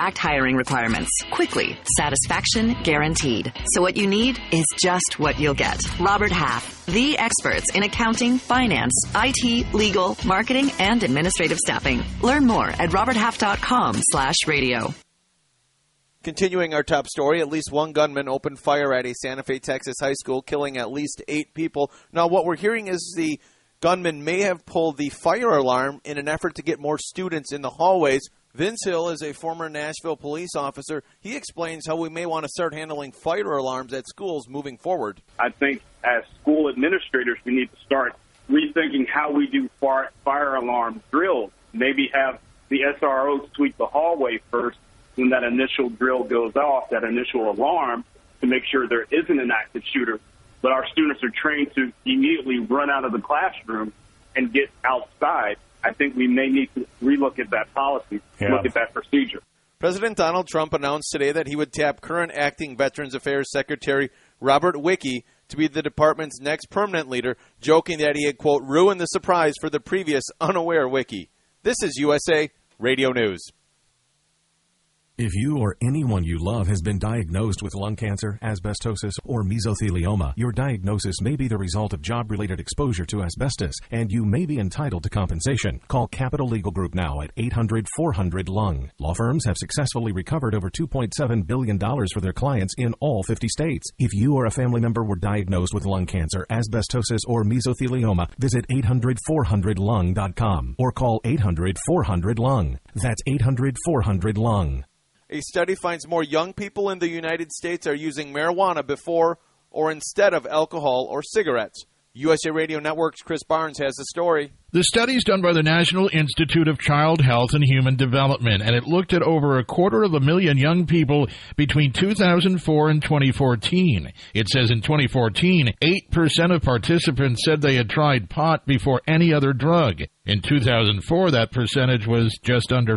hiring requirements. Quickly, satisfaction guaranteed. So what you need is just what you'll get. Robert Half, the experts in accounting, finance, IT, legal, marketing, and administrative staffing. Learn more at roberthalf.com/radio. Continuing our top story, at least one gunman opened fire at a Santa Fe, Texas high school, killing at least 8 people. Now, what we're hearing is the gunman may have pulled the fire alarm in an effort to get more students in the hallways. Vince Hill is a former Nashville police officer. He explains how we may want to start handling fire alarms at schools moving forward. I think as school administrators, we need to start rethinking how we do fire alarm drills. Maybe have the SROs sweep the hallway first when that initial drill goes off, that initial alarm, to make sure there isn't an active shooter. But our students are trained to immediately run out of the classroom and get outside. I think we may need to relook at that policy, look at that procedure. President Donald Trump announced today that he would tap current acting Veterans Affairs Secretary Robert Wickey to be the department's next permanent leader, joking that he had, quote, ruined the surprise for the previous unaware Wickey. This is USA Radio News. If you or anyone you love has been diagnosed with lung cancer, asbestosis, or mesothelioma, your diagnosis may be the result of job-related exposure to asbestos, and you may be entitled to compensation. Call Capital Legal Group now at 800-400-LUNG. Law firms have successfully recovered over $2.7 billion for their clients in all 50 states. If you or a family member were diagnosed with lung cancer, asbestosis, or mesothelioma, visit 800-400-LUNG.com or call 800-400-LUNG. That's 800-400-LUNG. A study finds more young people in the United States are using marijuana before or instead of alcohol or cigarettes. USA Radio Network's Chris Barnes has the story. The study is done by the National Institute of Child Health and Human Development, and it looked at over 250,000 young people between 2004 and 2014. It says in 2014, 8% of participants said they had tried pot before any other drug. In 2004, that percentage was just under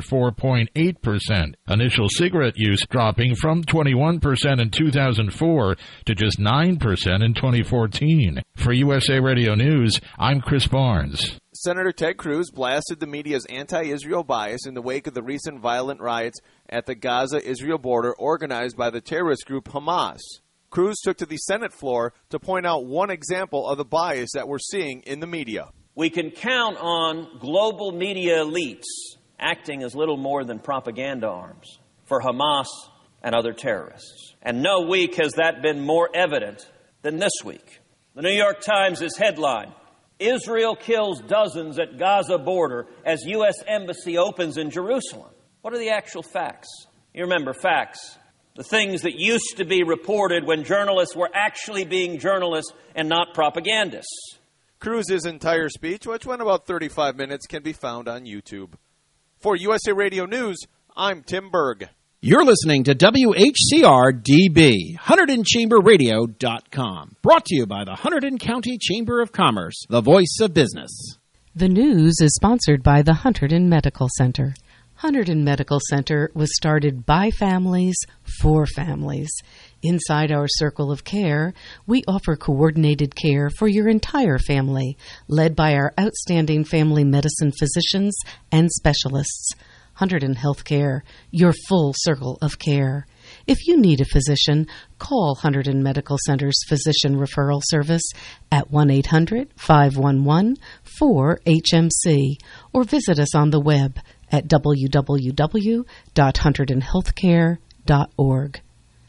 4.8%. Initial cigarette use dropping from 21% in 2004 to just 9% in 2014. For USA Radio News, I'm Chris Barnes. Senator Ted Cruz blasted the media's anti-Israel bias in the wake of the recent violent riots at the Gaza-Israel border organized by the terrorist group Hamas. Cruz took to the Senate floor to point out one example of the bias that we're seeing in the media. We can count on global media elites acting as little more than propaganda arms for Hamas and other terrorists. And no week has that been more evident than this week. The New York Times is headline, Israel kills dozens at Gaza border as U.S. Embassy opens in Jerusalem. What are the actual facts? You remember facts, the things that used to be reported when journalists were actually being journalists and not propagandists. Cruz's entire speech, which went about 35 minutes, can be found on YouTube. For USA Radio News, I'm Tim Berg. You're listening to WHCR-DB, HunterdonChamberRadio.com. Brought to you by the Hunterdon County Chamber of Commerce, the voice of business. The news is sponsored by the Hunterdon Medical Center. Hunterdon Medical Center was started by families for families. Inside our circle of care, we offer coordinated care for your entire family, led by our outstanding family medicine physicians and specialists. Hunterdon Healthcare, your full circle of care. If you need a physician, call Hunterdon Medical Center's Physician Referral Service at 1-800-511-4HMC or visit us on the web at www.hunterdonhealthcare.org.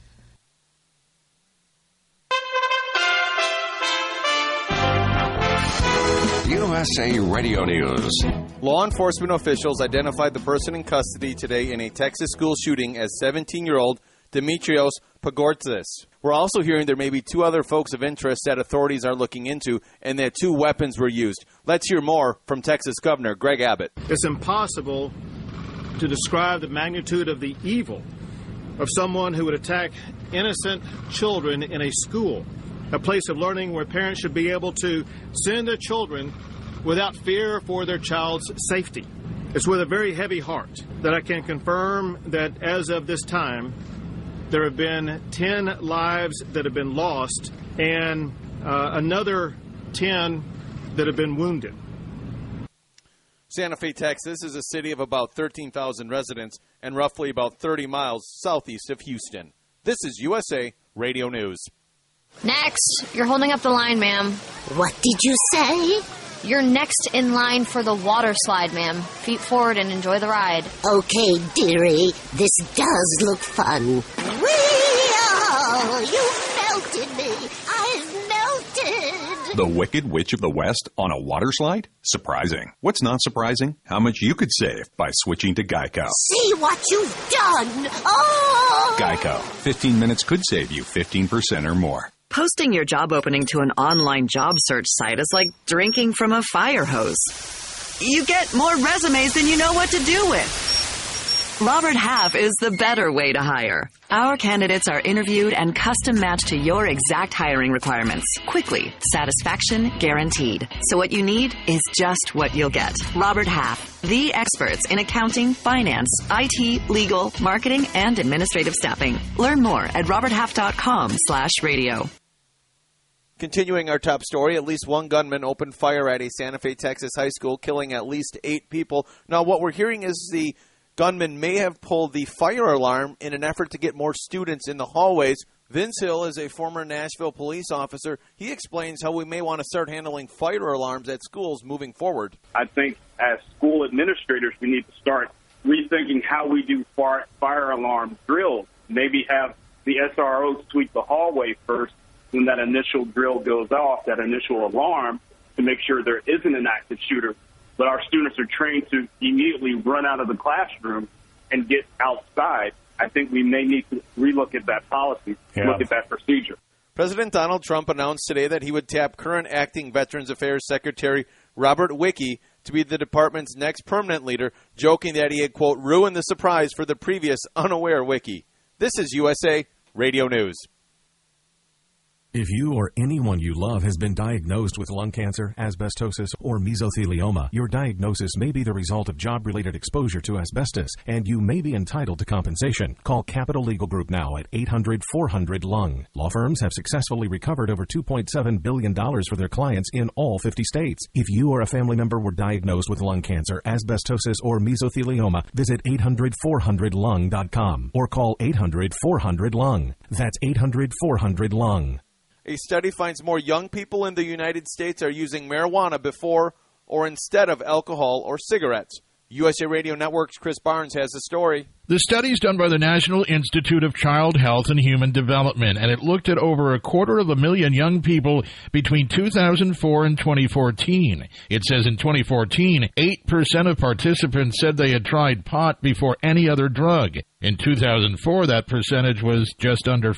USA Radio News. Law enforcement officials identified the person in custody today in a Texas school shooting as 17-year-old Demetrios Pagortzis. We're also hearing there may be 2 other folks of interest that authorities are looking into and that 2 weapons were used. Let's hear more from Texas Governor Greg Abbott. It's impossible to describe the magnitude of the evil of someone who would attack innocent children in a school, a place of learning where parents should be able to send their children without fear for their child's safety. It's with a very heavy heart that I can confirm that as of this time, there have been 10 lives that have been lost and another 10 that have been wounded. Santa Fe, Texas is a city of about 13,000 residents and roughly about 30 miles southeast of Houston. This is USA Radio News. Next. You're holding up the line, ma'am. What did you say? You're next in line for the water slide, ma'am. Feet forward and enjoy the ride. Okay, dearie. This does look fun. Whee-oh! You melted me. I've melted. The Wicked Witch of the West on a water slide? Surprising. What's not surprising? How much you could save by switching to Geico. See what you've done. Oh! Geico. 15 minutes could save you 15% or more. Posting your job opening to an online job search site is like drinking from a fire hose. You get more resumes than you know what to do with. Robert Half is the better way to hire. Our candidates are interviewed and custom matched to your exact hiring requirements. Quickly, satisfaction guaranteed. So what you need is just what you'll get. Robert Half, the experts in accounting, finance, IT, legal, marketing, and administrative staffing. Learn more at roberthalf.com/radio. Continuing our top story, at least one gunman opened fire at a Santa Fe, Texas high school, killing at least 8 people. Now, what we're hearing is the gunman may have pulled the fire alarm in an effort to get more students in the hallways. Vince Hill is a former Nashville police officer. He explains how we may want to start handling fire alarms at schools moving forward. I think as school administrators, we need to start rethinking how we do fire alarm drills. Maybe have the SROs sweep the hallway first when that initial drill goes off, that initial alarm, to make sure there isn't an active shooter. But our students are trained to immediately run out of the classroom and get outside. I think we may need to relook at that policy, look at that procedure. President Donald Trump announced today that he would tap current acting Veterans Affairs Secretary Robert Wickey to be the department's next permanent leader, joking that he had, quote, ruined the surprise for the previous unaware Wickey. This is USA Radio News. If you or anyone you love has been diagnosed with lung cancer, asbestosis, or mesothelioma, your diagnosis may be the result of job-related exposure to asbestos, and you may be entitled to compensation. Call Capital Legal Group now at 800-400-LUNG. Law firms have successfully recovered over $2.7 billion for their clients in all 50 states. If you or a family member were diagnosed with lung cancer, asbestosis, or mesothelioma, visit 800-400-LUNG.com or call 800-400-LUNG. That's 800-400-LUNG. A study finds more young people in the United States are using marijuana before or instead of alcohol or cigarettes. USA Radio Network's Chris Barnes has the story. The study is done by the National Institute of Child Health and Human Development, and it looked at over 250,000 young people between 2004 and 2014. It says in 2014, 8% of participants said they had tried pot before any other drug. In 2004, that percentage was just under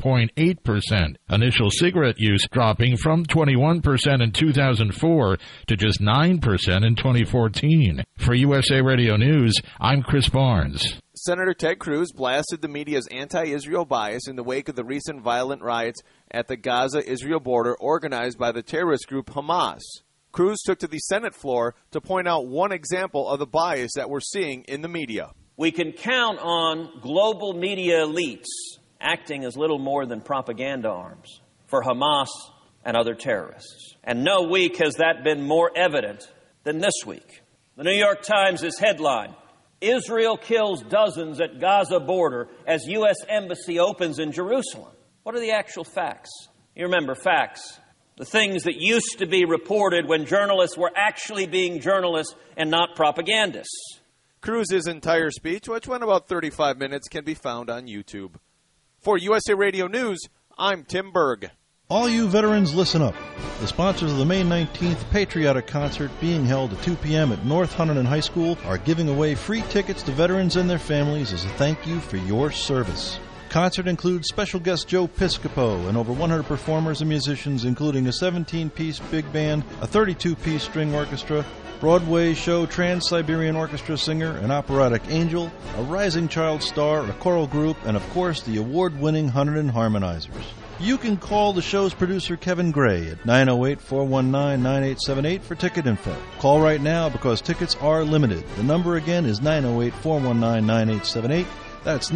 4.8%. Initial cigarette use dropping from 21% in 2004 to just 9% in 2014. For USA Radio News, I'm Chris Barnes. Senator Ted Cruz blasted the media's anti-Israel bias in the wake of the recent violent riots at the Gaza-Israel border organized by the terrorist group Hamas. Cruz took to the Senate floor to point out one example of the bias that we're seeing in the media. We can count on global media elites acting as little more than propaganda arms for Hamas and other terrorists. And no week has that been more evident than this week. The New York Times is headline, Israel kills dozens at Gaza border as U.S. embassy opens in Jerusalem. What are the actual facts? You remember facts. The things that used to be reported when journalists were actually being journalists and not propagandists. Cruz's entire speech, which went about 35 minutes, can be found on YouTube. For USA Radio News, I'm Tim Berg. All you veterans, listen up. The sponsors of the May 19th Patriotic Concert being held at 2 p.m. at North Hunterdon High School are giving away free tickets to veterans and their families as a thank you for your service. Concert includes special guest Joe Piscopo and over 100 performers and musicians, including a 17-piece big band, a 32-piece string orchestra, Broadway show Trans-Siberian Orchestra singer, an operatic angel, a rising child star, a choral group, and of course the award-winning Hunterdon Harmonizers. You can call the show's producer Kevin Gray at 908-419-9878 for ticket info. Call right now because tickets are limited. The number again is 908-419-9878. That's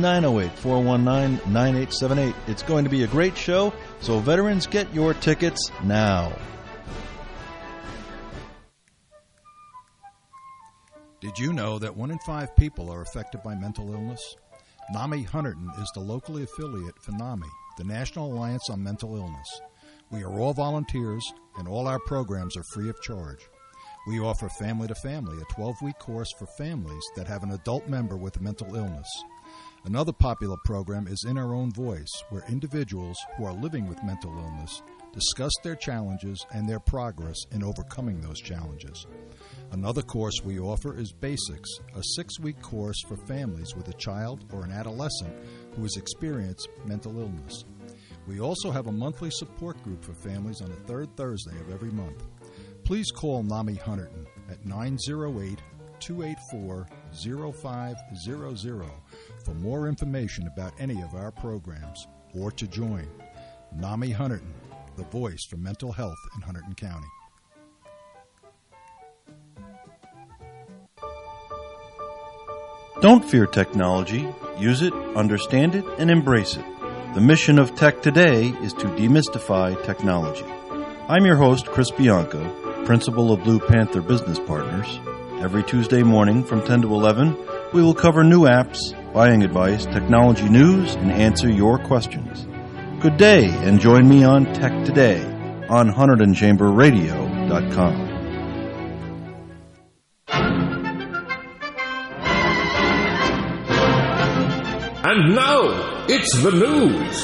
908-419-9878. It's going to be a great show, so veterans, get your tickets now. Did you know that 1 in 5 people are affected by mental illness? NAMI Hunterdon is the locally affiliate for NAMI, the National Alliance on Mental Illness. We are all volunteers, and all our programs are free of charge. We offer Family to Family, a 12-week course for families that have an adult member with a mental illness. Another popular program is In Our Own Voice, where individuals who are living with mental illness discuss their challenges and their progress in overcoming those challenges. Another course we offer is Basics, a 6-week course for families with a child or an adolescent who has experienced mental illness. We also have a monthly support group for families on the third Thursday of every month. Please call NAMI Hunterdon at 908-284-0500 for more information about any of our programs or to join. NAMI Hunterdon, the voice for mental health in Hunterdon County. Don't fear technology. Use it, understand it, and embrace it. The mission of Tech Today is to demystify technology. I'm your host, Chris Bianco, principal of Blue Panther Business Partners. Every Tuesday morning from 10 to 11, we will cover new apps, buying advice, technology news, and answer your questions. Good day, and join me on Tech Today on HunterdonChamberRadio.com. And now, it's the news.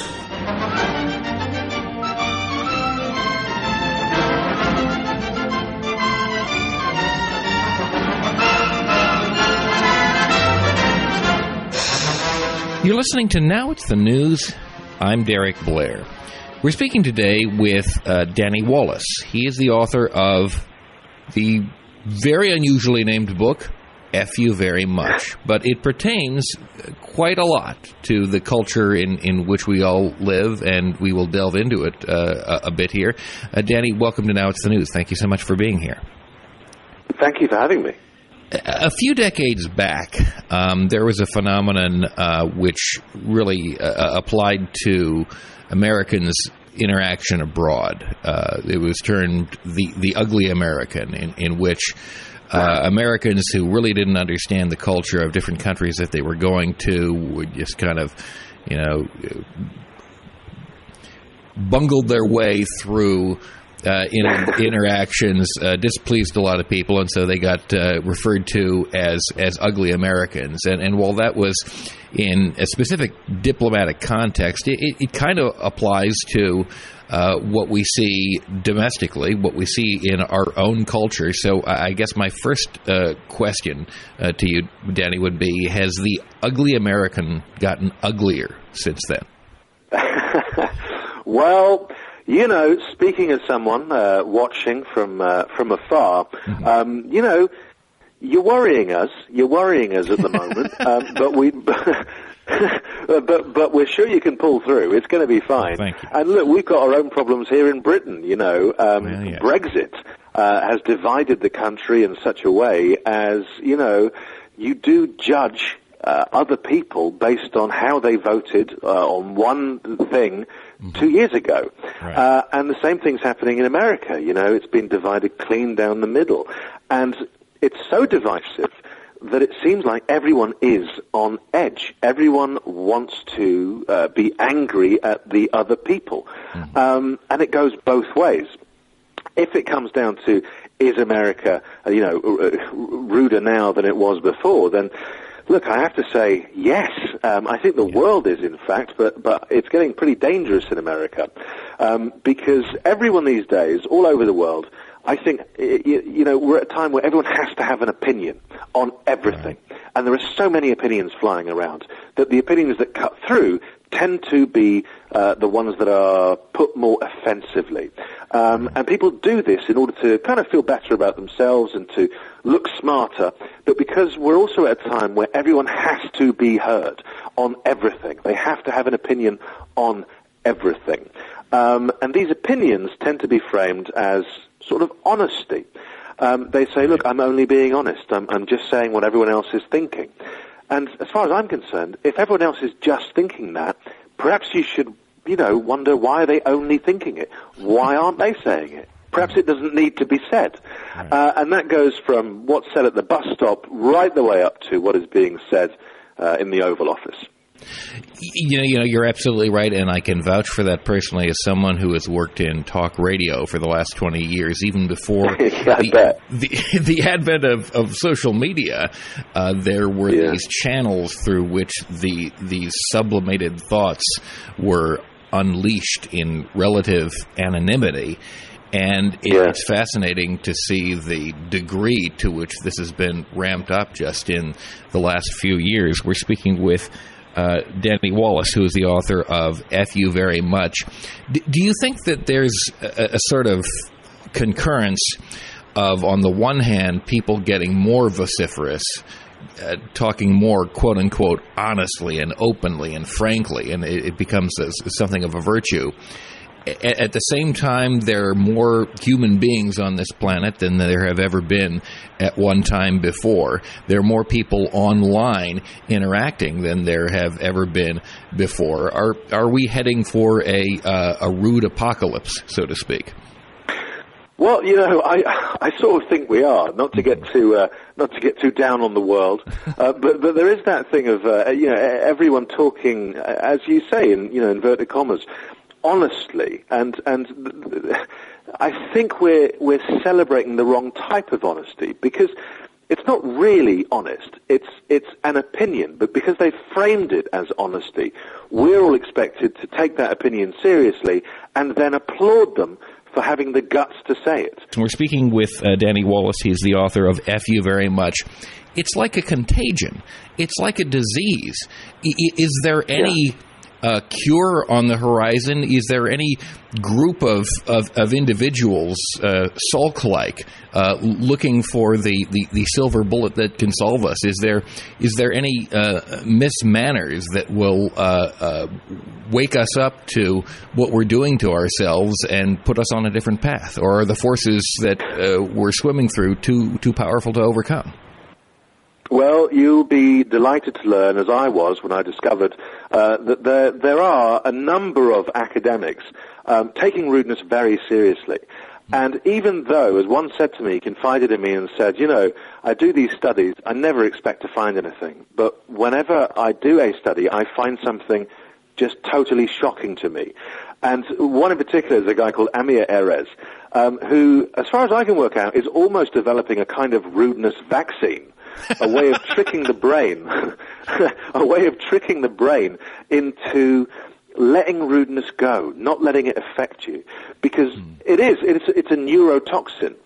You're listening to Now It's the News. I'm Derek Blair. We're speaking today with Danny Wallace. He is the author of the very unusually named book, F You Very Much. But it pertains quite a lot to the culture in which we all live, and we will delve into it a bit here. Danny, welcome to Now It's the News. Thank you so much for being here. Thank you for having me. A few decades back, there was a phenomenon which really applied to Americans' interaction abroad. It was termed the ugly American, in which Americans who really didn't understand the culture of different countries that they were going to would just kind of, bungled their way through interactions, displeased a lot of people, and so they got referred to as ugly Americans. And while that was in a specific diplomatic context, it kind of applies to what we see domestically, what we see in our own culture. So I guess my first question to you, Danny, would be, has the ugly American gotten uglier since then? Well, speaking as someone watching from afar, you're worrying us. You're worrying us at the moment, but we're sure you can pull through. It's going to be fine. Thank you. And look, we've got our own problems here in Britain. Brexit has divided the country in such a way as you do judge other people based on how they voted on one thing 2 years ago. Right. And the same thing's happening in America. It's been divided clean down the middle. And it's so divisive that it seems like everyone is on edge. Everyone wants to be angry at the other people. And it goes both ways. If it comes down to, is America, ruder now than it was before, then look, I have to say yes. I think the world is, in fact, but it's getting pretty dangerous in America because everyone these days, all over the world, I think, we're at a time where everyone has to have an opinion on everything. And there are so many opinions flying around that the opinions that cut through tend to be the ones that are put more offensively. And people do this in order to kind of feel better about themselves and to look smarter, but because we're also at a time where everyone has to be heard on everything. They have to have an opinion on everything. And these opinions tend to be framed as sort of honesty. They say, look, I'm only being honest. I'm just saying what everyone else is thinking. And as far as I'm concerned, if everyone else is just thinking that, perhaps you should, wonder why are they only thinking it? Why aren't they saying it? Perhaps it doesn't need to be said. And that goes from what's said at the bus stop right the way up to what is being said in the Oval Office. You know, you're absolutely right, and I can vouch for that personally as someone who has worked in talk radio for the last 20 years, even before the advent of social media. There were these channels through which these sublimated thoughts were unleashed in relative anonymity. And it's fascinating to see the degree to which this has been ramped up just in the last few years. We're speaking with Danny Wallace, who is the author of F You Very Much. Do you think that there's a sort of concurrence of, on the one hand, people getting more vociferous, talking more, quote-unquote, honestly and openly and frankly, and it becomes something of a virtue? At the same time, there are more human beings on this planet than there have ever been at one time before. There are more people online interacting than there have ever been before. Are we heading for a rude apocalypse, so to speak? Well, you know, I sort of think we are. Not to get too down on the world, but there is that thing of you know, everyone talking, as you say, in inverted commas, honestly, and I think we're celebrating the wrong type of honesty, because it's not really honest. It's an opinion, but because they've framed it as honesty, we're all expected to take that opinion seriously and then applaud them for having the guts to say it. We're speaking with Danny Wallace. He's the author of F You Very Much. It's like a contagion. It's like a disease. Is there any cure on the horizon? Is there any group of individuals, Salk-like, looking for the silver bullet that can solve us? Is there any mismanners that will wake us up to what we're doing to ourselves and put us on a different path? Or are the forces that we're swimming through too powerful to overcome? Well, you'll be delighted to learn, as I was when I discovered that there are a number of academics taking rudeness very seriously. And even though, as one said to me, confided in me and said, you know, I do these studies, I never expect to find anything. But whenever I do a study, I find something just totally shocking to me. And one in particular is a guy called Amir Erez, who, as far as I can work out, is almost developing a kind of rudeness vaccine. A way of tricking the brain, into letting rudeness go, not letting it affect you, because it's a neurotoxin.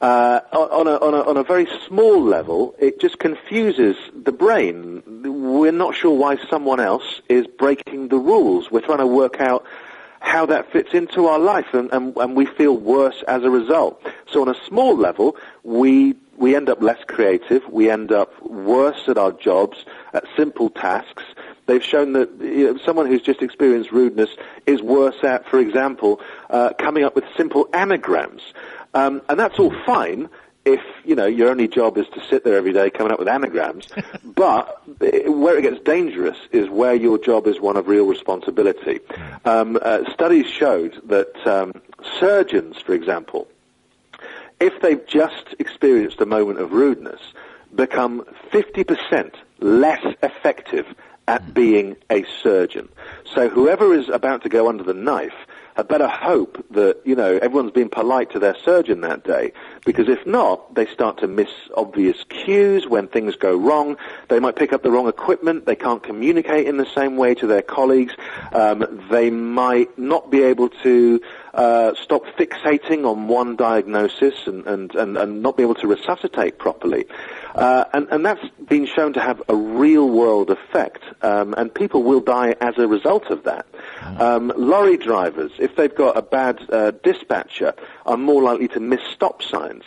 On a very small level, it just confuses the brain. We're not sure why someone else is breaking the rules. We're trying to work out how that fits into our life, and we feel worse as a result. So on a small level, we end up less creative, we end up worse at our jobs, at simple tasks. They've shown that someone who's just experienced rudeness is worse at, for example, coming up with simple anagrams. And that's all fine if, your only job is to sit there every day coming up with anagrams. But where it gets dangerous is where your job is one of real responsibility. Studies showed that surgeons, for example, if they've just experienced a moment of rudeness, become 50% less effective at being a surgeon. So whoever is about to go under the knife had better hope that, everyone's being polite to their surgeon that day, because if not, they start to miss obvious cues when things go wrong. They might pick up the wrong equipment. They can't communicate in the same way to their colleagues. They might not be able to stop fixating on one diagnosis and not be able to resuscitate properly. And that's been shown to have a real-world effect, and people will die as a result of that. Lorry drivers, if they've got a bad dispatcher, are more likely to miss stop signs.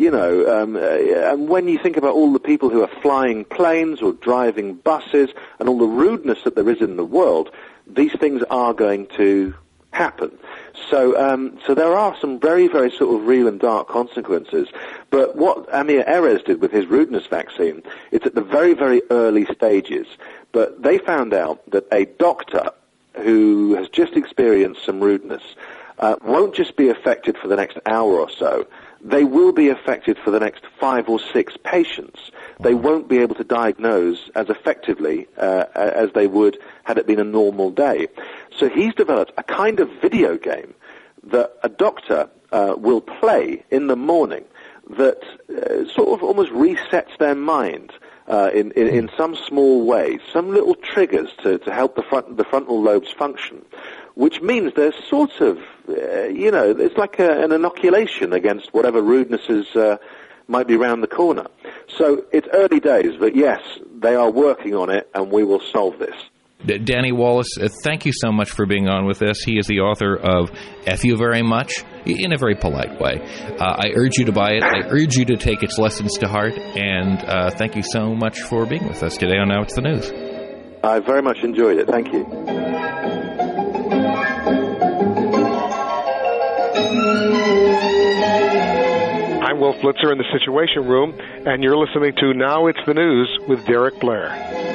And when you think about all the people who are flying planes or driving buses and all the rudeness that there is in the world, these things are going to happen. So there are some very, very sort of real and dark consequences. But what Amir Erez did with his rudeness vaccine, it's at the very, very early stages. But they found out that a doctor who has just experienced some rudeness won't just be affected for the next hour or so. they will be affected for the next 5 or 6 patients. They won't be able to diagnose as effectively as they would had it been a normal day. So he's developed a kind of video game that a doctor will play in the morning that sort of almost resets their mind in some small way, some little triggers to help the frontal lobes function, which means there's sort of, it's like an inoculation against whatever rudenesses might be round the corner. So it's early days, but yes, they are working on it, and we will solve this. Danny Wallace, thank you so much for being on with us. He is the author of F You Very Much, in a very polite way. I urge you to buy it. I urge you to take its lessons to heart. And thank you so much for being with us today on Now It's the News. I very much enjoyed it. Thank you. I'm Will Flitzer in the Situation Room, and you're listening to Now It's the News with Derek Blair.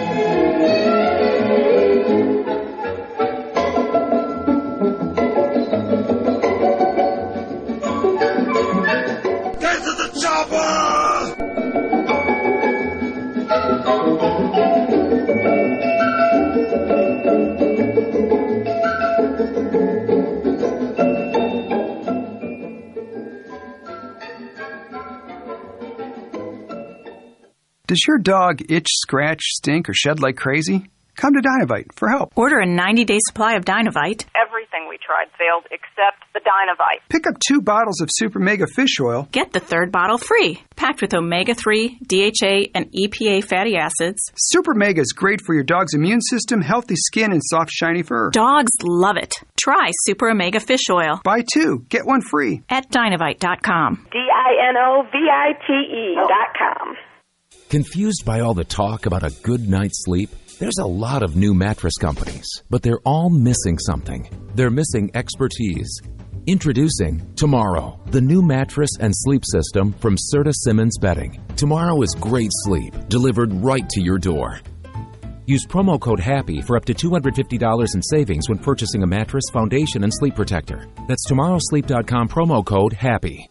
Does your dog itch, scratch, stink, or shed like crazy? Come to Dynovite for help. Order a 90-day supply of Dynovite. Everything we tried failed except the Dynovite. Pick up 2 bottles of Super Mega Fish Oil. Get the 3rd bottle free. Packed with omega-3, DHA, and EPA fatty acids. Super Mega is great for your dog's immune system, healthy skin, and soft, shiny fur. Dogs love it. Try Super Omega Fish Oil. Buy 2, get 1 free. At Dynovite.com. DINOVITE.com. Confused by all the talk about a good night's sleep? There's a lot of new mattress companies, but they're all missing something. They're missing expertise. Introducing Tomorrow, the new mattress and sleep system from Serta Simmons Bedding. Tomorrow is great sleep, delivered right to your door. Use promo code HAPPY for up to $250 in savings when purchasing a mattress, foundation, and sleep protector. That's tomorrowsleep.com, promo code HAPPY.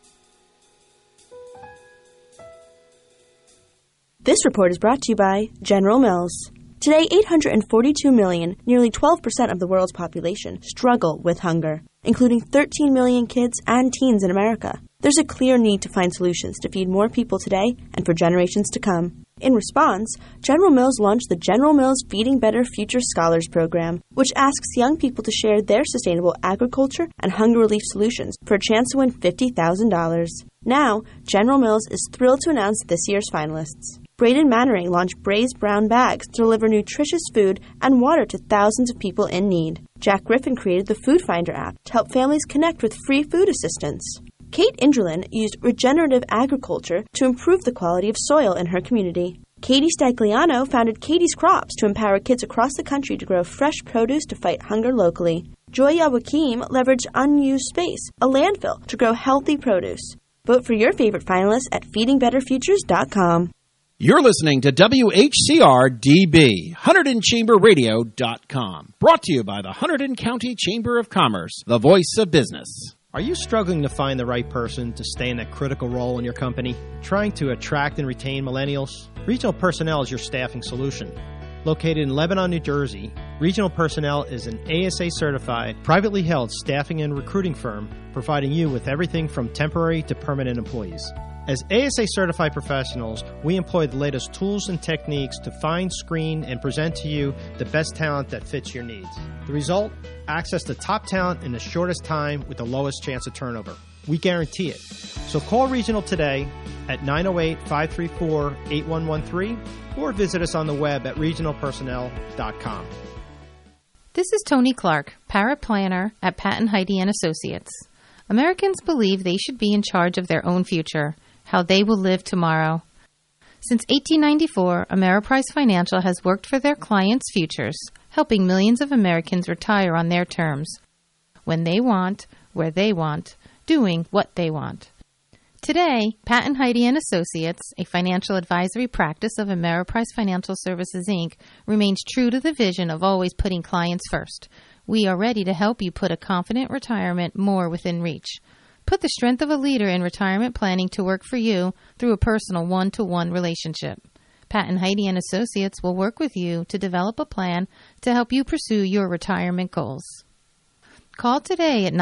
This report is brought to you by General Mills. Today, 842 million, nearly 12% of the world's population, struggle with hunger, including 13 million kids and teens in America. There's a clear need to find solutions to feed more people today and for generations to come. In response, General Mills launched the General Mills Feeding Better Future Scholars Program, which asks young people to share their sustainable agriculture and hunger relief solutions for a chance to win $50,000. Now, General Mills is thrilled to announce this year's finalists. Braden Mannering launched Braised Brown Bags to deliver nutritious food and water to thousands of people in need. Jack Griffin created the Food Finder app to help families connect with free food assistance. Kate Ingerlin used regenerative agriculture to improve the quality of soil in her community. Katie Stagliano founded Katie's Crops to empower kids across the country to grow fresh produce to fight hunger locally. Joya Wakim leveraged unused space, a landfill, to grow healthy produce. Vote for your favorite finalists at feedingbetterfutures.com. You're listening to WHCR-DB, HunterdonChamberRadio.com. Brought to you by the Hunterdon County Chamber of Commerce, the voice of business. Are you struggling to find the right person to stay in that critical role in your company? Trying to attract and retain millennials? Regional Personnel is your staffing solution. Located in Lebanon, New Jersey, Regional Personnel is an ASA-certified, privately held staffing and recruiting firm providing you with everything from temporary to permanent employees. As ASA-certified professionals, we employ the latest tools and techniques to find, screen, and present to you the best talent that fits your needs. The result? Access to top talent in the shortest time with the lowest chance of turnover. We guarantee it. So call Regional today at 908-534-8113 or visit us on the web at regionalpersonnel.com. This is Tony Clark, paraplanner at Patton Heidi & Associates. Americans believe they should be in charge of their own future, how they will live tomorrow. Since 1894, Ameriprise Financial has worked for their clients' futures, helping millions of Americans retire on their terms, when they want, where they want, doing what they want. Today, Patton Heidi & Associates, a financial advisory practice of Ameriprise Financial Services, Inc., remains true to the vision of always putting clients first. We are ready to help you put a confident retirement more within reach. Put the strength of a leader in retirement planning to work for you through a personal one-to-one relationship. Pat and Heidi and Associates will work with you to develop a plan to help you pursue your retirement goals. Call today at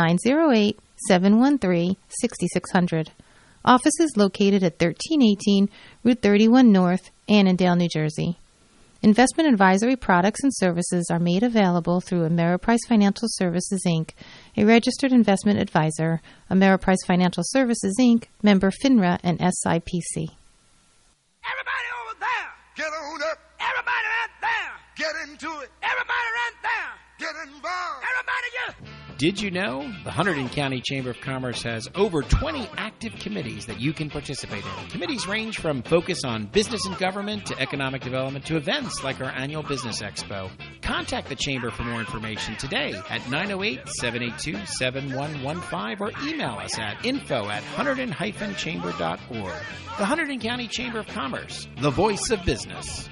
908-713-6600. Office is located at 1318 Route 31 North, Annandale, New Jersey. Investment advisory products and services are made available through Ameriprise Financial Services, Inc., a registered investment advisor. Ameriprise Financial Services, Inc., member FINRA and SIPC. Everybody over there, get on up. Everybody right there, get into it. Everybody right there, get involved. Everybody get. Did you know the Hunterdon County Chamber of Commerce has over 20 active committees that you can participate in? Committees range from focus on business and government to economic development to events like our annual Business Expo. Contact the Chamber for more information today at 908-782-7115 or email us at info@hunterdon-chamber.org. The Hunterdon County Chamber of Commerce, the voice of business.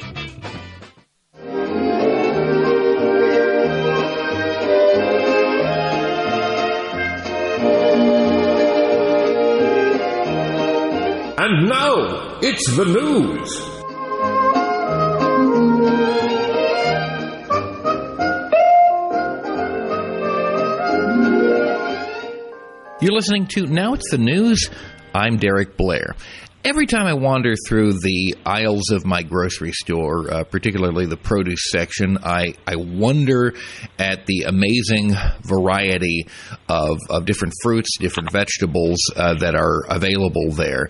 And now, it's the news. You're listening to Now It's the News. I'm Derek Blair. Every time I wander through the aisles of my grocery store, particularly the produce section, I wonder at the amazing variety of different fruits, different vegetables that are available there.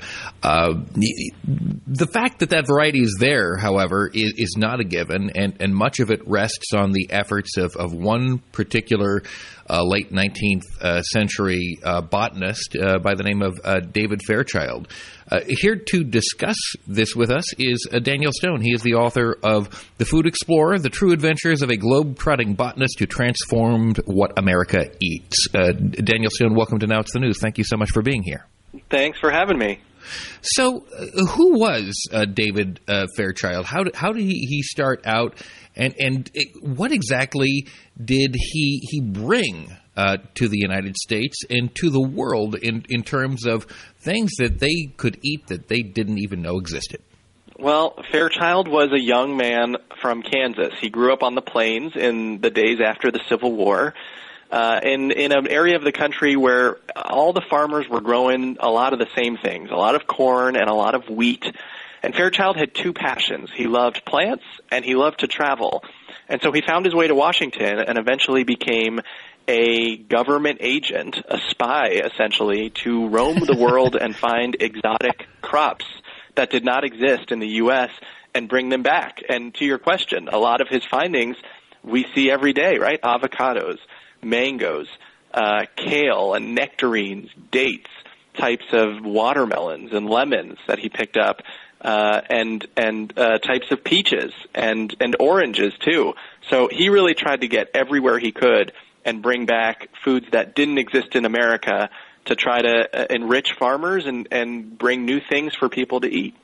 The fact that variety is there, however, is not a given, and much of it rests on the efforts of one particular late 19th century botanist by the name of David Fairchild. Here to discuss this with us is Daniel Stone. He is the author of The Food Explorer, The True Adventures of a Globe-Trotting Botanist Who Transformed What America Eats. Daniel Stone, welcome to Now It's the News. Thank you so much for being here. Thanks for having me. So, who was David Fairchild? How did he start out, and what exactly did he bring to the United States and to the world in terms of things that they could eat that they didn't even know existed? Well, Fairchild was a young man from Kansas. He grew up on the plains in the days after the Civil War. In an area of the country where all the farmers were growing a lot of the same things, a lot of corn and a lot of wheat. And Fairchild had two passions. He loved plants and he loved to travel. And so he found his way to Washington and eventually became a government agent, a spy essentially, to roam the world and find exotic crops that did not exist in the U.S. and bring them back. And to your question, a lot of his findings we see every day, right? Avocados, mangoes, kale and nectarines, dates, types of watermelons and lemons that he picked up, and types of peaches and oranges too. So he really tried to get everywhere he could and bring back foods that didn't exist in America to try to enrich farmers and bring new things for people to eat.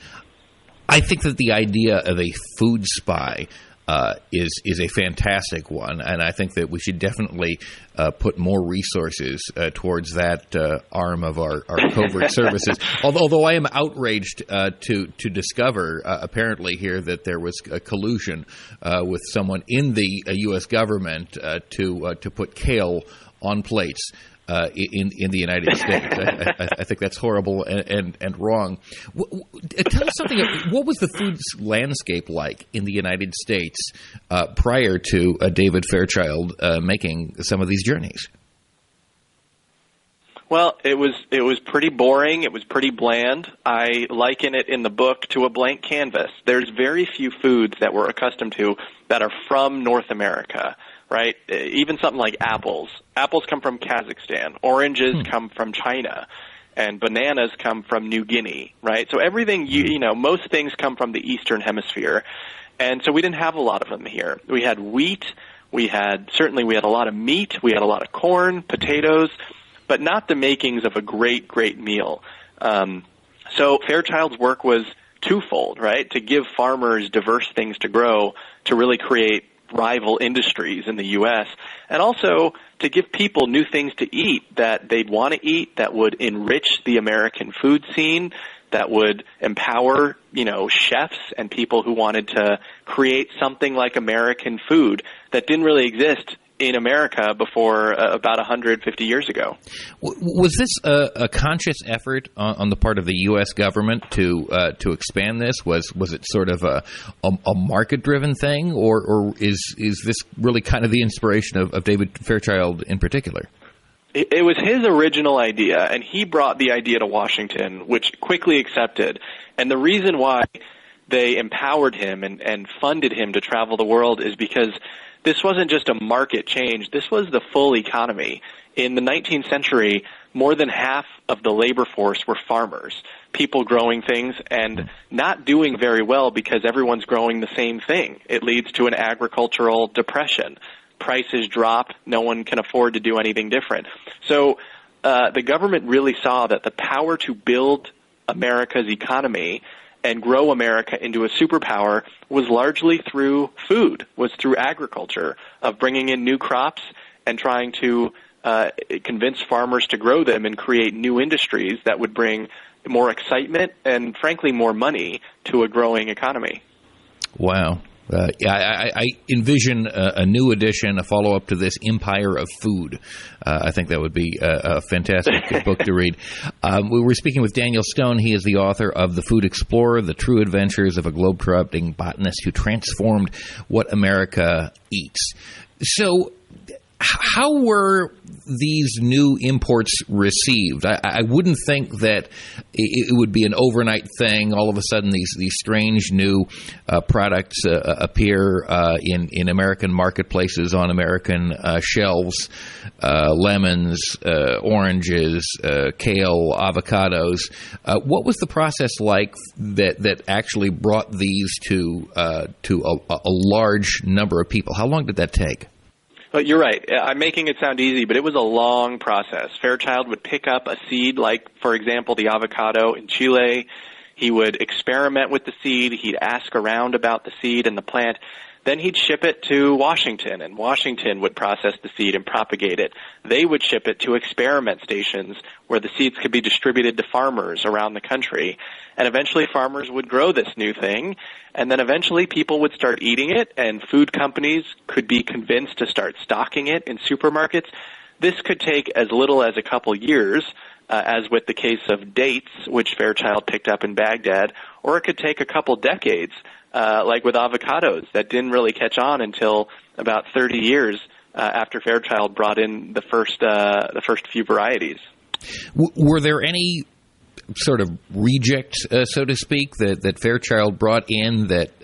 I think that the idea of a food spy is a fantastic one, and I think that we should definitely put more resources towards that arm of our covert services. Although I am outraged to discover apparently here that there was a collusion with someone in the U.S. government to put kale on plates. In the United States. I think that's horrible and wrong. Tell us something. What was the food landscape like in the United States prior to David Fairchild making some of these journeys? Well, it was pretty boring. It was pretty bland. I liken it in the book to a blank canvas. There's very few foods that we're accustomed to that are from North America. Right? Even something like apples. Apples come from Kazakhstan. Oranges come from China. And bananas come from New Guinea, right? So everything, most things come from the Eastern Hemisphere. And so we didn't have a lot of them here. We had wheat. We had a lot of meat. We had a lot of corn, potatoes, but not the makings of a great, great meal. So Fairchild's work was twofold, right? To give farmers diverse things to grow, to really create rival industries in the U.S., and also to give people new things to eat that they'd want to eat, that would enrich the American food scene, that would empower, chefs and people who wanted to create something like American food that didn't really exist in America before about 150 years ago. Was this a conscious effort on the part of the U.S. government to expand this? Was it sort of a market-driven thing, or is this really kind of the inspiration of David Fairchild in particular? It was his original idea, and he brought the idea to Washington, which quickly accepted. And the reason why they empowered him and funded him to travel the world is because this wasn't just a market change. This was the full economy. In the 19th century, more than half of the labor force were farmers, people growing things and not doing very well because everyone's growing the same thing. It leads to an agricultural depression. Prices drop. No one can afford to do anything different. So the government really saw that the power to build America's economy and grow America into a superpower was largely through food, was through agriculture, of bringing in new crops and trying to convince farmers to grow them and create new industries that would bring more excitement and, frankly, more money to a growing economy. Wow. I envision a new edition, a follow-up to this, Empire of Food. I think that would be a fantastic book to read. We were speaking with Daniel Stone. He is the author of The Food Explorer, The True Adventures of a Globe-Trotting Botanist Who Transformed What America Eats. So how were these new imports received? I wouldn't think that it would be an overnight thing. All of a sudden, these strange new products appear in American marketplaces, on American shelves. Lemons, oranges, kale, avocados. What was the process like that actually brought these to a large number of people? How long did that take? But you're right. I'm making it sound easy, but it was a long process. Fairchild would pick up a seed like, for example, the avocado in Chile. He would experiment with the seed. He'd ask around about the seed and the plant. Then he'd ship it to Washington, and Washington would process the seed and propagate it. They would ship it to experiment stations where the seeds could be distributed to farmers around the country. And eventually farmers would grow this new thing, and then eventually people would start eating it, and food companies could be convinced to start stocking it in supermarkets. This could take as little as a couple years, as with the case of dates, which Fairchild picked up in Baghdad, or it could take a couple decades, like with avocados, that didn't really catch on until about 30 years after Fairchild brought in the first few varieties. Were there any sort of rejects, so to speak, that Fairchild brought in that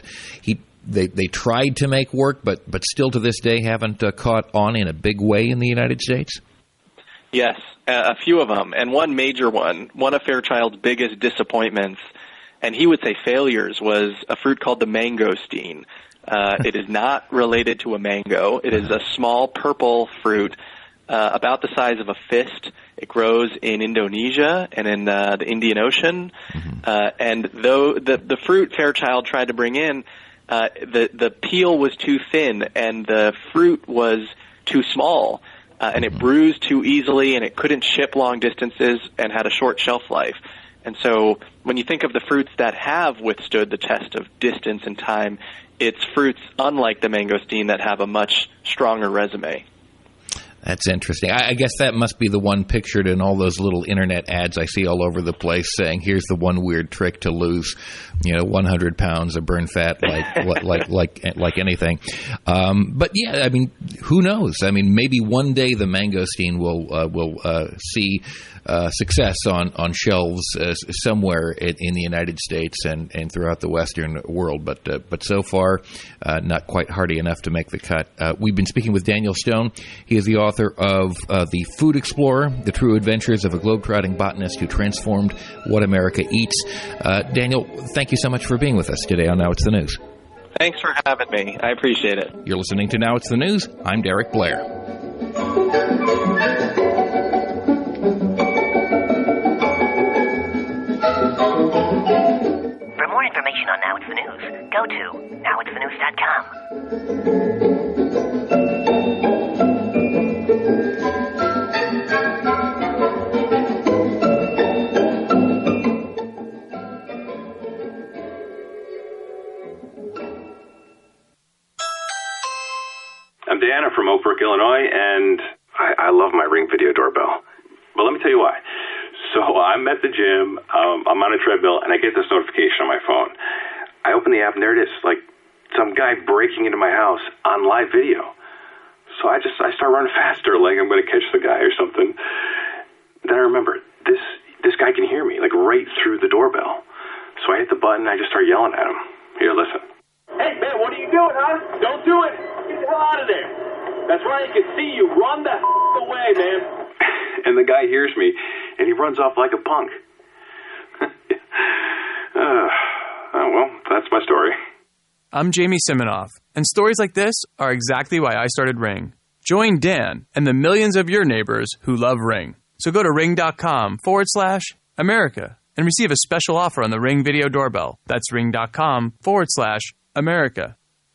they tried to make work, but still to this day haven't caught on in a big way in the United States? Yes, a few of them, and one major one of Fairchild's biggest disappointments, and he would say failures, was a fruit called the mangosteen. It is not related to a mango. It is a small purple fruit about the size of a fist. It grows in Indonesia and in the Indian Ocean. And though the fruit Fairchild tried to bring in, the peel was too thin and the fruit was too small. And it bruised too easily, and it couldn't ship long distances and had a short shelf life. And so when you think of the fruits that have withstood the test of distance and time, it's fruits unlike the mangosteen that have a much stronger resume. That's interesting. I guess that must be the one pictured in all those little internet ads I see all over the place saying, here's the one weird trick to lose, 100 pounds of burn fat like anything. But yeah, I mean, who knows? I mean, maybe one day the mangosteen will see success on shelves somewhere in the United States and throughout the Western world. But so far, not quite hardy enough to make the cut. We've been speaking with Daniel Stone. He is the author of The Food Explorer, The True Adventures of a Globe-Trotting Botanist Who Transformed What America Eats. Daniel, thank you so much for being with us today on Now It's the News. Thanks for having me. I appreciate it. You're listening to Now It's the News. I'm Derek Blair. For more information on Now It's the News, go to nowitsthenews.com. I'm Dan. I'm from Oak Brook, Illinois, and I love my Ring video doorbell. But let me tell you why. So I'm at the gym, I'm on a treadmill, and I get this notification on my phone. I open the app, and there it is, like some guy breaking into my house on live video. So I start running faster, like I'm going to catch the guy or something. Then I remember, this guy can hear me, like right through the doorbell. So I hit the button, and I just start yelling at him. Here, listen. Hey, man, what are you doing, huh? Don't do it. Get the hell out of there. That's right, I can see you. Run the away, man. And the guy hears me, and he runs off like a punk. Well, that's my story. I'm Jamie Siminoff, and stories like this are exactly why I started Ring. Join Dan and the millions of your neighbors who love Ring. So go to ring.com/America and receive a special offer on the Ring video doorbell. That's ring.com/America.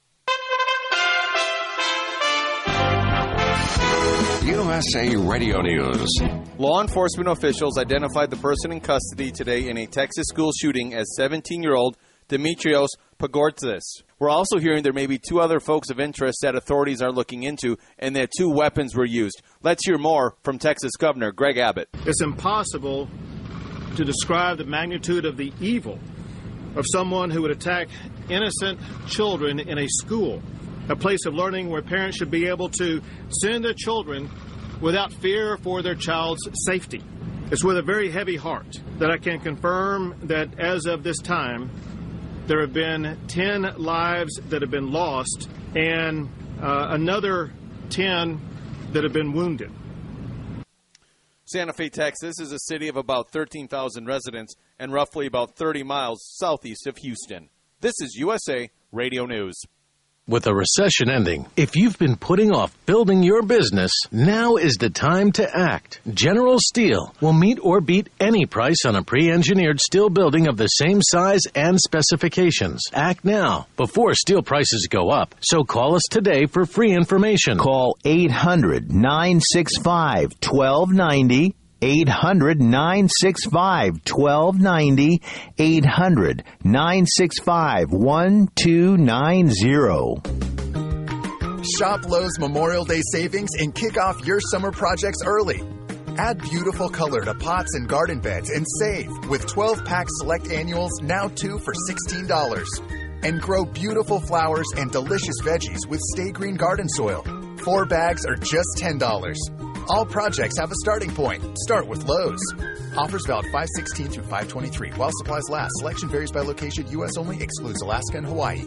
USA Radio News. Law enforcement officials identified the person in custody today in a Texas school shooting as 17-year-old Dimitrios Pagortzis. We're also hearing there may be two other folks of interest that authorities are looking into and that two weapons were used. Let's hear more from Texas Governor Greg Abbott. It's impossible to describe the magnitude of the evil of someone who would attack innocent children in a school, a place of learning where parents should be able to send their children without fear for their child's safety. It's with a very heavy heart that I can confirm that as of this time, there have been 10 lives that have been lost and another 10 that have been wounded. Santa Fe, Texas is a city of about 13,000 residents and roughly about 30 miles southeast of Houston. This is USA Radio News. With a recession ending, if you've been putting off building your business, now is the time to act. General Steel will meet or beat any price on a pre-engineered steel building of the same size and specifications. Act now, before steel prices go up. So call us today for free information. Call 800-965-1290. 800-965-1290, 800-965-1290. Shop Lowe's Memorial Day savings and kick off your summer projects early. Add beautiful color to pots and garden beds and save with 12-pack select annuals, now 2 for $16. And grow beautiful flowers and delicious veggies with Stay Green Garden Soil. 4 bags are just $10. All projects have a starting point. Start with Lowe's. Offers valid 5/16 through 5/23. While supplies last. Selection varies by location. U.S. only. Excludes Alaska and Hawaii.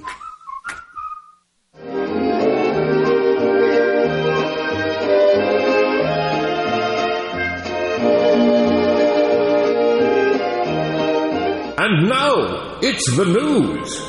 And now, it's the news.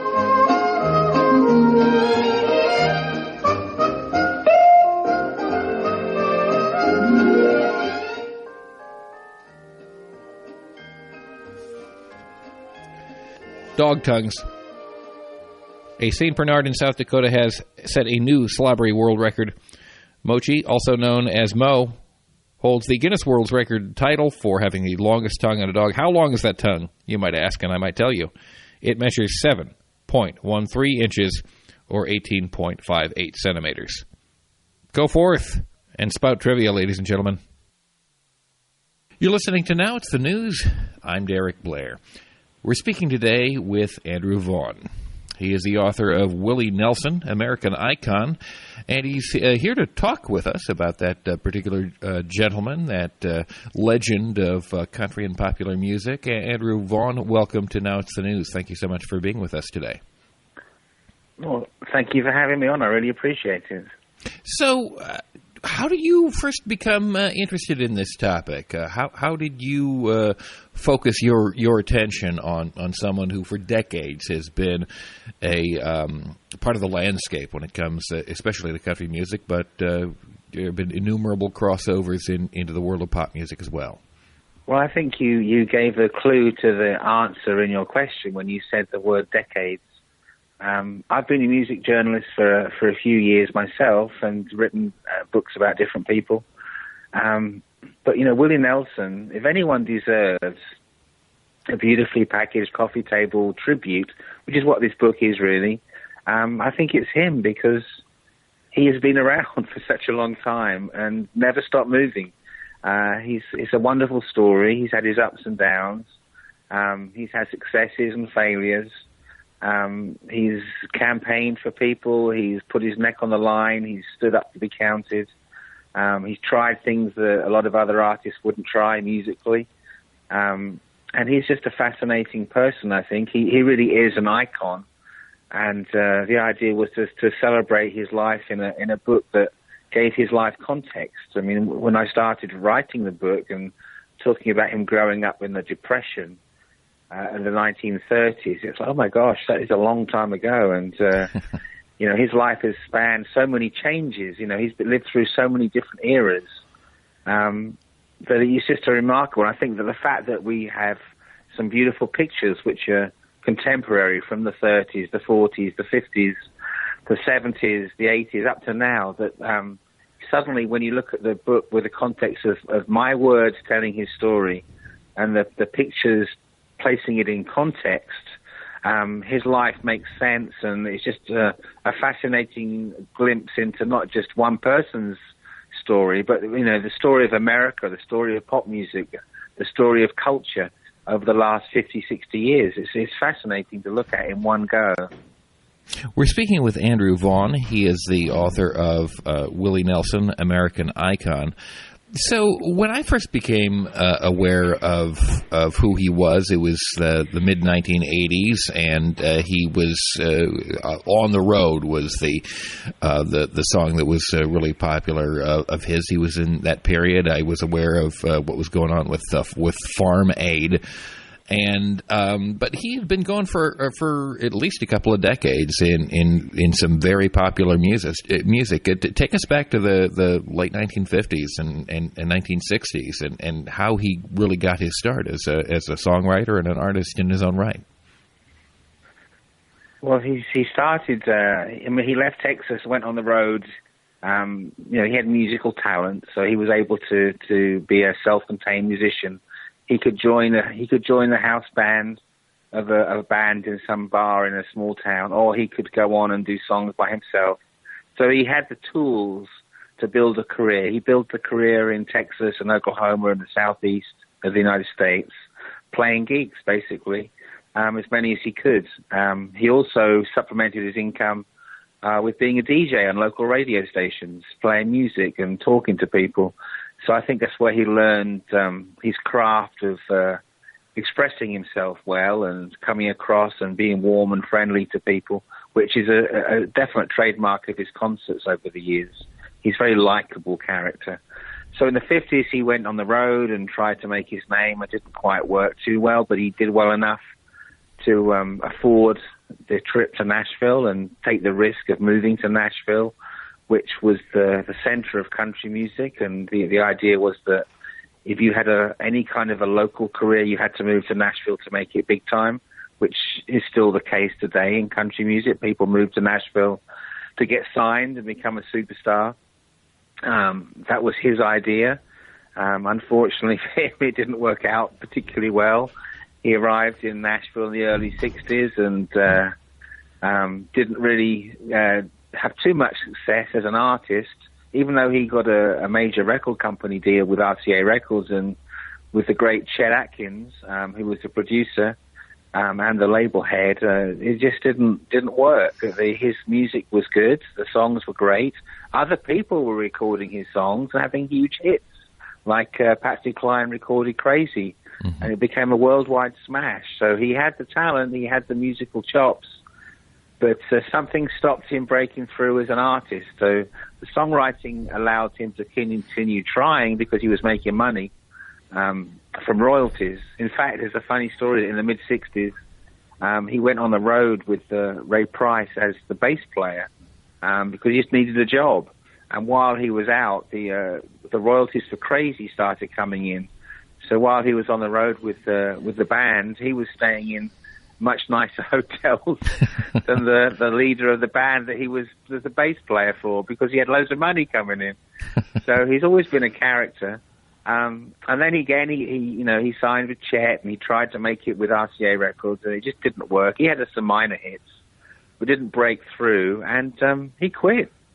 Dog tongues. A St. Bernard in South Dakota has set a new slobbery world record. Mochi, also known as Mo, holds the Guinness World Record title for having the longest tongue on a dog. How long is that tongue, you might ask, and I might tell you. It measures 7.13 inches or 18.58 centimeters. Go forth and spout trivia, ladies and gentlemen. You're listening to Now It's the News. I'm Derek Blair. We're speaking today with Andrew Vaughn. He is the author of Willie Nelson, American Icon, and he's here to talk with us about that particular gentleman, that legend of country and popular music. Andrew Vaughn, welcome to Now It's the News. Thank you so much for being with us today. Well, thank you for having me on. I really appreciate it. So, how did you first become interested in this topic? How did you focus your attention on someone who for decades has been a part of the landscape when it comes, especially to country music, but there have been innumerable crossovers into the world of pop music as well? Well, I think you gave a clue to the answer in your question when you said the word decades. I've been a music journalist for a few years myself and written books about different people. But, Willie Nelson, if anyone deserves a beautifully packaged coffee table tribute, which is what this book is really, I think it's him because he has been around for such a long time and never stopped moving. It's a wonderful story. He's had his ups and downs. He's had successes and failures. He's campaigned for people. He's put his neck on the line. He's stood up to be counted. He's tried things that a lot of other artists wouldn't try musically. And he's just a fascinating person, I think. He really is an icon. And the idea was to celebrate his life in a book that gave his life context. I mean, when I started writing the book and talking about him growing up in the Depression in the 1930s, it's like, oh my gosh, that is a long time ago. And, you know, his life has spanned so many changes. You know, he's lived through so many different eras that it's just a remarkable. And I think that the fact that we have some beautiful pictures which are contemporary from the 30s, the 40s, the 50s, the 70s, the 80s, up to now, that suddenly when you look at the book with the context of my words telling his story and the pictures placing it in context, his life makes sense, and it's just a fascinating glimpse into not just one person's story, but, you know, the story of America, the story of pop music, the story of culture over the last 50, 60 years. It's fascinating to look at in one go. We're speaking with Andrew Vaughn. He is the author of Willie Nelson, American Icon. So when I first became aware of who he was, it was the mid-1980s, and he was On the Road was the song that was really popular of his. He was in that period. I was aware of what was going on with Farm Aid. And but he had been going for at least a couple of decades in some very popular music. Take us back to the late 1950s and 1960s, and how he really got his start as a songwriter and an artist in his own right. Well, he started. I mean, he left Texas, went on the road. You know, he had musical talent, so he was able to be a self-contained musician. He could join the house band of a band in some bar in a small town, or he could go on and do songs by himself. So he had the tools to build a career. He built a career in Texas and Oklahoma and the southeast of the United States, playing gigs basically, as many as he could. He also supplemented his income with being a DJ on local radio stations, playing music and talking to people. So I think that's where he learned his craft of expressing himself well and coming across and being warm and friendly to people, which is a definite trademark of his concerts over the years. He's a very likable character. So in the 50s, he went on the road and tried to make his name. It didn't quite work too well, but he did well enough to afford the trip to Nashville and take the risk of moving to Nashville, which was the center of country music. And the idea was that if you had any kind of a local career, you had to move to Nashville to make it big time, which is still the case today in country music. People move to Nashville to get signed and become a superstar. That was his idea. Unfortunately for him, it didn't work out particularly well. He arrived in Nashville in the early 60s and didn't really have too much success as an artist, even though he got a major record company deal with RCA Records and with the great Chet Atkins, who was the producer and the label head. It just didn't work. His music was good, the songs were great. Other people were recording his songs and having huge hits, like Patsy Cline recorded Crazy, and it became a worldwide smash. So he had the talent, he had the musical chops, but something stopped him breaking through as an artist. So the songwriting allowed him to continue trying because he was making money from royalties. In fact, there's a funny story. In the mid-'60s, he went on the road with Ray Price as the bass player because he just needed a job. And while he was out, the royalties for Crazy started coming in. So while he was on the road with the band, he was staying in much nicer hotels than the leader of the band that he was the bass player for, because he had loads of money coming in. So he's always been a character. And then he signed with Chet and he tried to make it with RCA Records, and it just didn't work. He had some minor hits, but didn't break through, and he quit.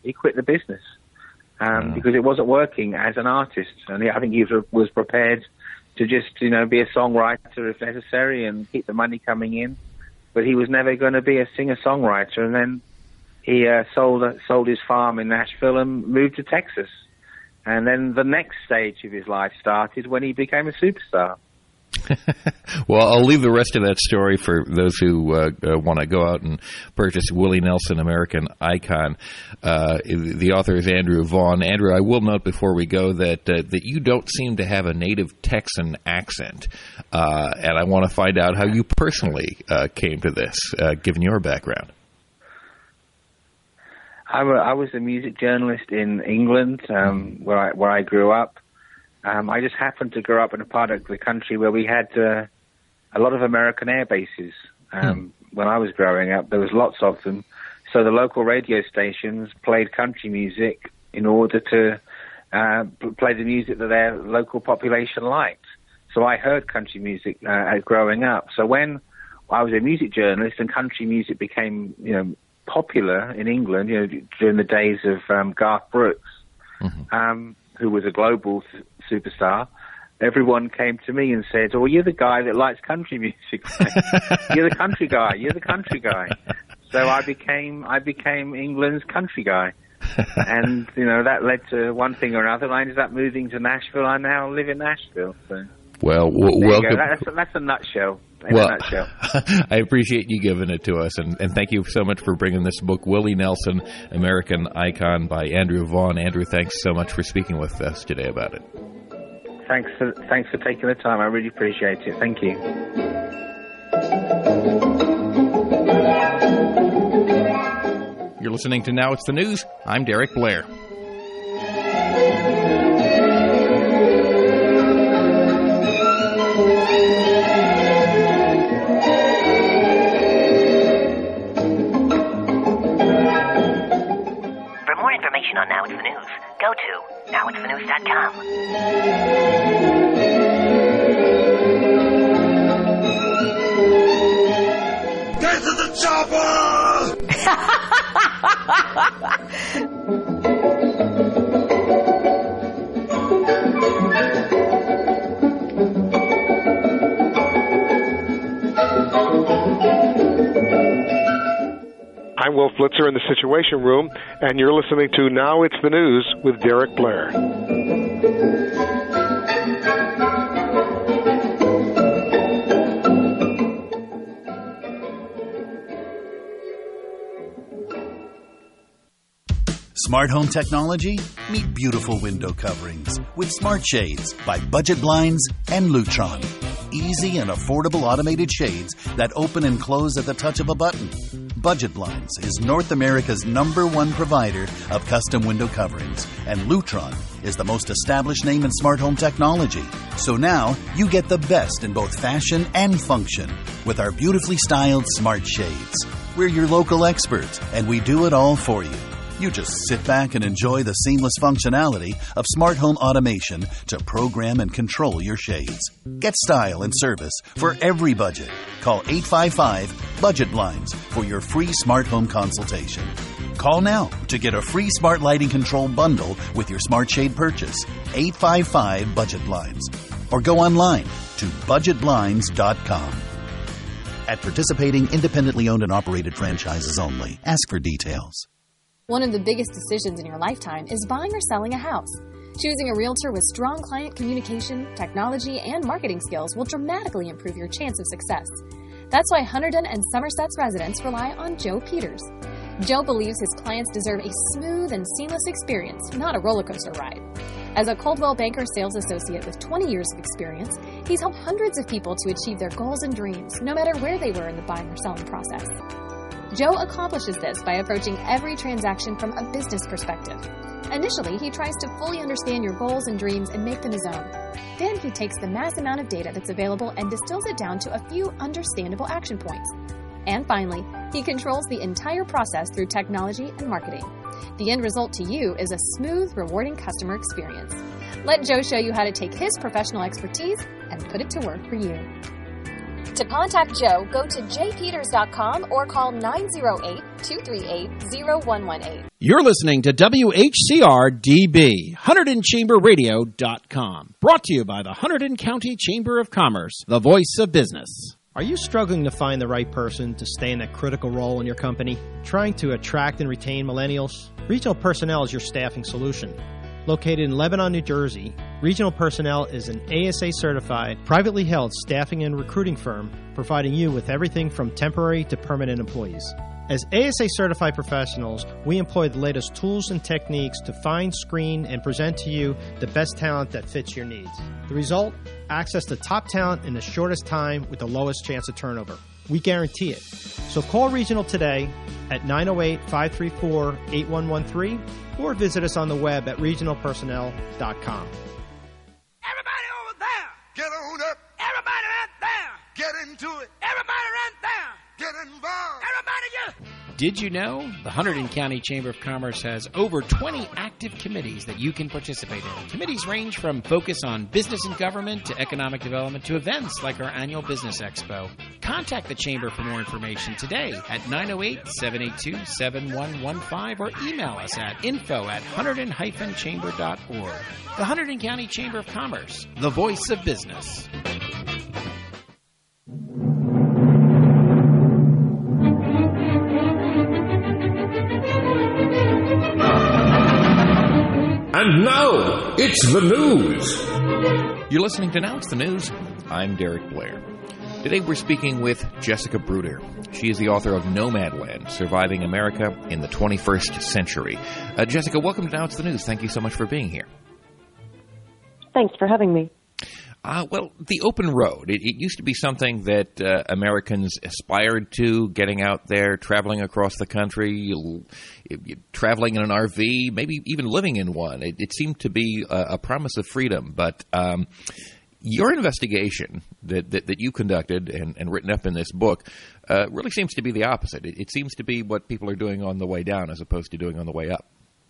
he quit the business because it wasn't working as an artist. And I think he was prepared to just, be a songwriter if necessary and keep the money coming in. But he was never going to be a singer-songwriter. And then he sold his farm in Nashville and moved to Texas. And then the next stage of his life started when he became a superstar. Well, I'll leave the rest of that story for those who want to go out and purchase Willie Nelson, American Icon. The author is Andrew Vaughn. Andrew, I will note before we go that you don't seem to have a native Texan accent, and I want to find out how you personally came to this, given your background. I was a music journalist in England, where I grew up. I just happened to grow up in a part of the country where we had a lot of American air bases. When I was growing up, there was lots of them. So the local radio stations played country music in order to play the music that their local population liked. So I heard country music growing up. So when I was a music journalist and country music became, popular in England, during the days of Garth Brooks, who was a global superstar, everyone came to me and said, "Oh, you're the guy that likes country music. You're the country guy. You're the country guy." So I became England's country guy, and that led to one thing or another. I ended up moving to Nashville. I now live in Nashville. So. Well, welcome. That's a nutshell. I appreciate you giving it to us, and thank you so much for bringing this book, Willie Nelson, American Icon, by Andrew Vaughn. Andrew, thanks so much for speaking with us today about it. Thanks for taking the time. I really appreciate it. Thank you. You're listening to Now It's the News. I'm Derek Blair. On Now It's the News, go to nowitsthenews.com. Get to the chopper! I'm Will Flitzer in the Situation Room, and you're listening to Now It's the News with Derek Blair. Smart home technology? Meet beautiful window coverings with Smart Shades by Budget Blinds and Lutron. Easy and affordable automated shades that open and close at the touch of a button. Budget Blinds is North America's #1 provider of custom window coverings, and Lutron is the most established name in smart home technology. So now you get the best in both fashion and function with our beautifully styled Smart Shades. We're your local experts, and we do it all for you. You just sit back and enjoy the seamless functionality of smart home automation to program and control your shades. Get style and service for every budget. Call 855-BUDGET-BLINDS for your free smart home consultation. Call now to get a free smart lighting control bundle with your smart shade purchase. 855-BUDGET-BLINDS. Or go online to budgetblinds.com. At participating independently owned and operated franchises only. Ask for details. One of the biggest decisions in your lifetime is buying or selling a house. Choosing a realtor with strong client communication, technology, and marketing skills will dramatically improve your chance of success. That's why Hunterdon and Somerset's residents rely on Joe Peters. Joe believes his clients deserve a smooth and seamless experience, not a roller coaster ride. As a Coldwell Banker sales associate with 20 years of experience, he's helped hundreds of people to achieve their goals and dreams, no matter where they were in the buying or selling process. Joe accomplishes this by approaching every transaction from a business perspective. Initially, he tries to fully understand your goals and dreams and make them his own. Then he takes the mass amount of data that's available and distills it down to a few understandable action points. And finally, he controls the entire process through technology and marketing. The end result to you is a smooth, rewarding customer experience. Let Joe show you how to take his professional expertise and put it to work for you. To contact Joe, go to jpeters.com or call 908-238-0118. You're listening to WHCR-DB, HunterdonChamberRadio.com. Brought to you by the Hunterdon County Chamber of Commerce, the voice of business. Are you struggling to find the right person to stay in that critical role in your company? Trying to attract and retain millennials? Regional Personnel is your staffing solution. Located in Lebanon, New Jersey, Regional Personnel is an ASA-certified, privately held staffing and recruiting firm providing you with everything from temporary to permanent employees. As ASA-certified professionals, we employ the latest tools and techniques to find, screen, and present to you the best talent that fits your needs. The result? Access to top talent in the shortest time with the lowest chance of turnover. We guarantee it. So call Regional today at 908-534-8113 or visit us on the web at regionalpersonnel.com. Everybody over there, get on up. Everybody right there, get into it. Everybody right there, get involved. Everybody just... Did you know the Hunterdon County Chamber of Commerce has over 20 active committees that you can participate in? Committees range from focus on business and government to economic development to events like our annual Business Expo. Contact the Chamber for more information today at 908-782-7115 or email us at info@hunterdon-chamber.org. The Hunterdon County Chamber of Commerce, the voice of business. And now, it's the news. You're listening to Now It's the News. I'm Derek Blair. Today we're speaking with Jessica Bruder. She is the author of Nomadland, Surviving America in the 21st Century. Jessica, welcome to Now It's the News. Thank you so much for being here. Thanks for having me. Well, the open road, it used to be something that Americans aspired to, getting out there, traveling across the country, traveling in an RV, maybe even living in one. It seemed to be a promise of freedom. But your investigation that you conducted and written up in this book really seems to be the opposite. It seems to be what people are doing on the way down as opposed to doing on the way up.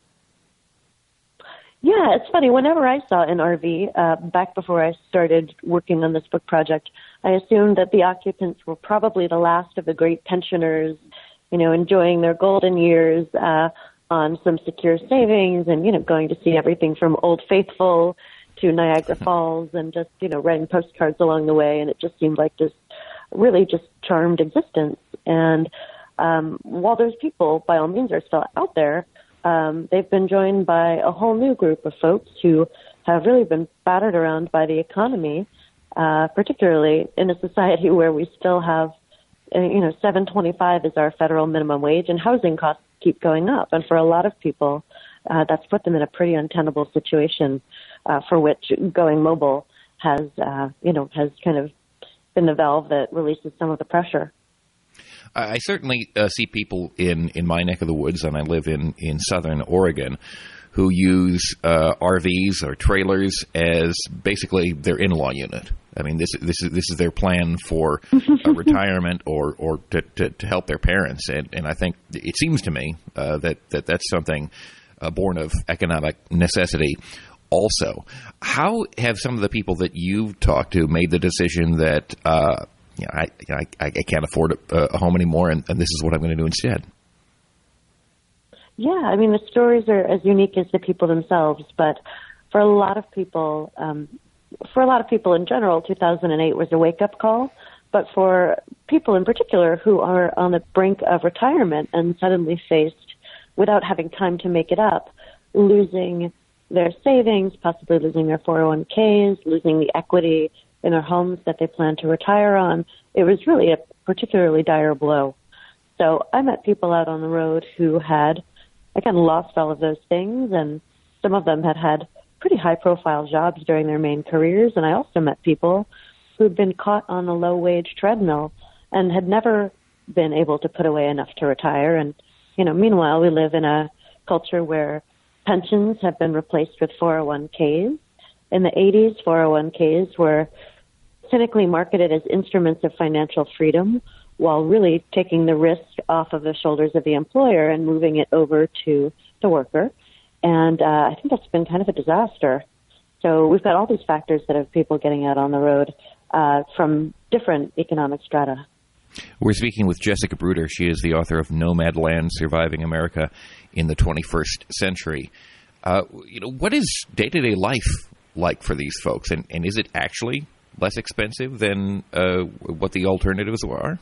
Yeah, it's funny. Whenever I saw an RV, back before I started working on this book project, I assumed that the occupants were probably the last of the great pensioners, enjoying their golden years on some secure savings and, going to see everything from Old Faithful to Niagara Falls and just, writing postcards along the way. And it just seemed like this really just charmed existence. And while those people, by all means, are still out there, they've been joined by a whole new group of folks who have really been battered around by the economy, particularly in a society where we still have, $7.25 is our federal minimum wage, and housing costs keep going up. And for a lot of people, that's put them in a pretty untenable situation, for which going mobile has kind of been the valve that releases some of the pressure. I certainly see people in my neck of the woods, and I live in southern Oregon, who use RVs or trailers as basically their in-law unit. I mean, this is their plan for retirement or to help their parents, and I think it seems to me that that's something born of economic necessity. Also, how have some of the people that you've talked to made the decision that I can't afford a home anymore, and this is what I'm going to do instead? Yeah, I mean, the stories are as unique as the people themselves, but for a lot of people in general, 2008 was a wake-up call. But for people in particular who are on the brink of retirement and suddenly faced, without having time to make it up, losing their savings, possibly losing their 401ks, losing the equity in their homes that they plan to retire on, it was really a particularly dire blow. So I met people out on the road who had, again, lost all of those things, and some of them had pretty high-profile jobs during their main careers. And I also met people who'd been caught on the low-wage treadmill and had never been able to put away enough to retire. And, meanwhile, we live in a culture where pensions have been replaced with 401ks. In the 80s, 401ks were cynically marketed as instruments of financial freedom, while really taking the risk off of the shoulders of the employer and moving it over to the worker. And I think that's been kind of a disaster. So we've got all these factors that have people getting out on the road from different economic strata. We're speaking with Jessica Bruder. She is the author of Nomadland: Surviving America in the 21st Century. What is day-to-day life like for these folks, and is it actually less expensive than what the alternatives are?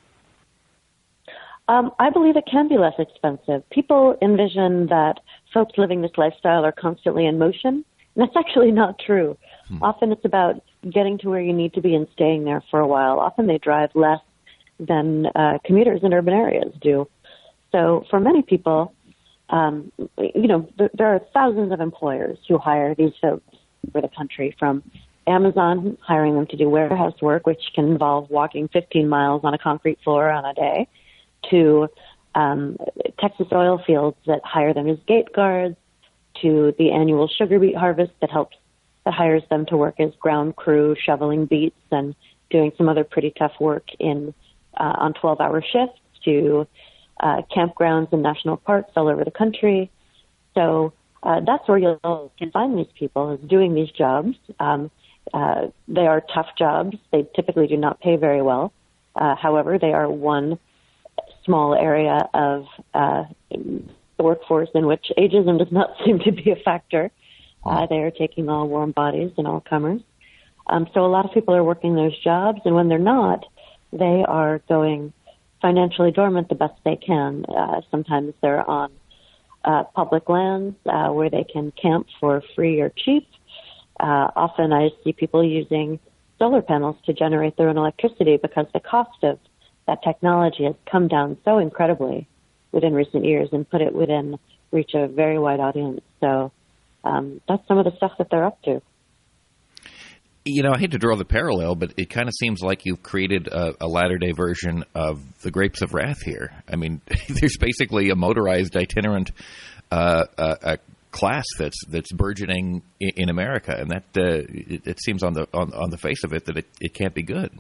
I believe it can be less expensive. People envision that folks living this lifestyle are constantly in motion, and that's actually not true. Often it's about getting to where you need to be and staying there for a while. Often they drive less than commuters in urban areas do. So for many people, there are thousands of employers who hire these folks over the country, from Amazon hiring them to do warehouse work, which can involve walking 15 miles on a concrete floor on a day, to Texas oil fields that hire them as gate guards, to the annual sugar beet harvest that hires them to work as ground crew, shoveling beets and doing some other pretty tough work on 12-hour shifts, to campgrounds and national parks all over the country. So that's where you can find these people, is doing these jobs. They are tough jobs. They typically do not pay very well. However, they are one small area of the workforce in which ageism does not seem to be a factor. They are taking all warm bodies and all comers. So a lot of people are working those jobs, and when they're not, they are going financially dormant the best they can. Sometimes they're on public lands where they can camp for free or cheap. Often I see people using solar panels to generate their own electricity because the cost of that technology has come down so incredibly within recent years and put it within reach of a very wide audience. So that's some of the stuff that they're up to. I hate to draw the parallel, but it kind of seems like you've created a latter-day version of the Grapes of Wrath here. I mean, there's basically a motorized itinerant a class that's burgeoning in America, and that it seems on the face of it that it can't be good.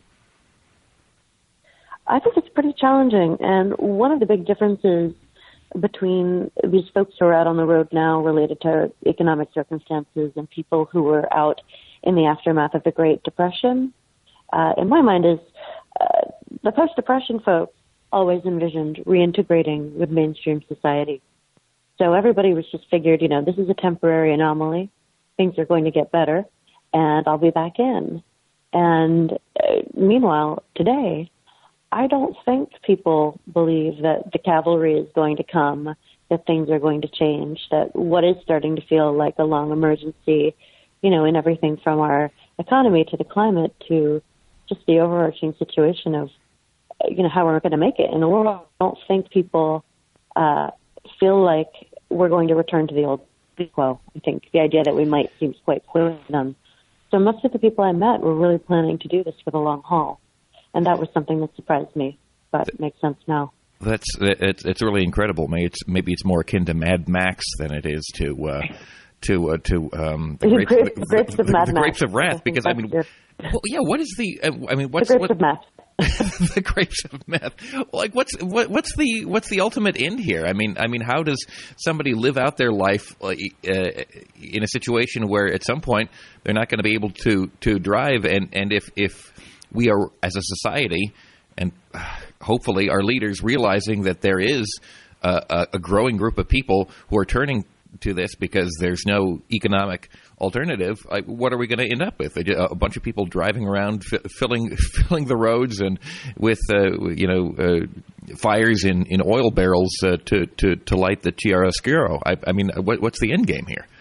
I think it's pretty challenging, and one of the big differences between these folks who are out on the road now related to economic circumstances and people who were out in the aftermath of the Great Depression, in my mind, is the post-Depression folks always envisioned reintegrating with mainstream society. So everybody was just figured, this is a temporary anomaly. Things are going to get better, and I'll be back in. And meanwhile, today, I don't think people believe that the cavalry is going to come, that things are going to change, that what is starting to feel like a long emergency, in everything from our economy to the climate to just the overarching situation of, how we're going to make it in the world. I don't think people feel like we're going to return to the old quo. I think the idea that we might seems quite clear to them. So most of the people I met were really planning to do this for the long haul. And that was something that surprised me, but it makes sense now. It's really incredible. Maybe it's more akin to Mad Max than it is to the Grapes of Wrath. Because what is the? What's the Grapes of Meth? The Grapes of Meth. Like, what's the ultimate end here? I mean, how does somebody live out their life in a situation where at some point they're not going to be able to drive, and if we are, as a society, and hopefully our leaders, realizing that there is a growing group of people who are turning to this because there's no economic alternative, what are we going to end up with? A bunch of people driving around, filling the roads, and with fires in oil barrels to light the chiaroscuro. I mean, what's the end game here?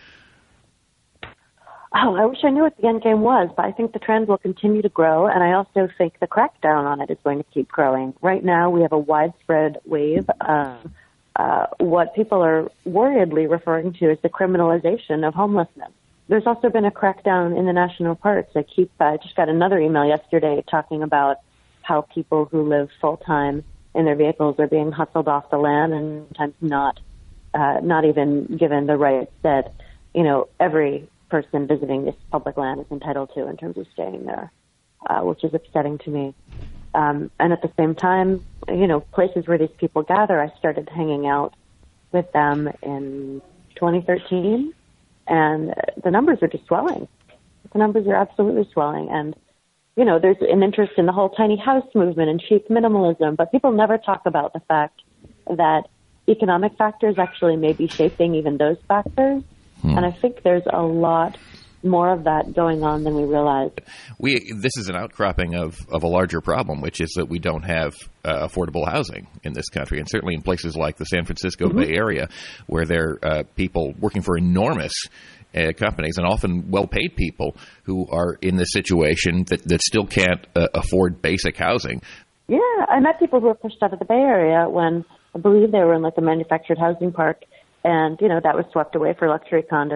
Oh, I wish I knew what the end game was, but I think the trend will continue to grow, and I also think the crackdown on it is going to keep growing. Right now, we have a widespread wave of what people are worriedly referring to as the criminalization of homelessness. There's also been a crackdown in the national parks. I just got another email yesterday talking about how people who live full-time in their vehicles are being hustled off the land and sometimes not even given the rights that, every person visiting this public land is entitled to in terms of staying there, which is upsetting to me. And at the same time, places where these people gather, I started hanging out with them in 2013, and the numbers are just swelling. The numbers are absolutely swelling, and there's an interest in the whole tiny house movement and cheap minimalism, but people never talk about the fact that economic factors actually may be shaping even those factors. And I think there's a lot more of that going on than we realize. This is an outcropping of a larger problem, which is that we don't have affordable housing in this country, and certainly in places like the San Francisco Bay Area, where there are people working for enormous companies and often well-paid people who are in this situation that still can't afford basic housing. Yeah, I met people who were pushed out of the Bay Area when I believe they were in like a manufactured housing park, and that was swept away for luxury condos.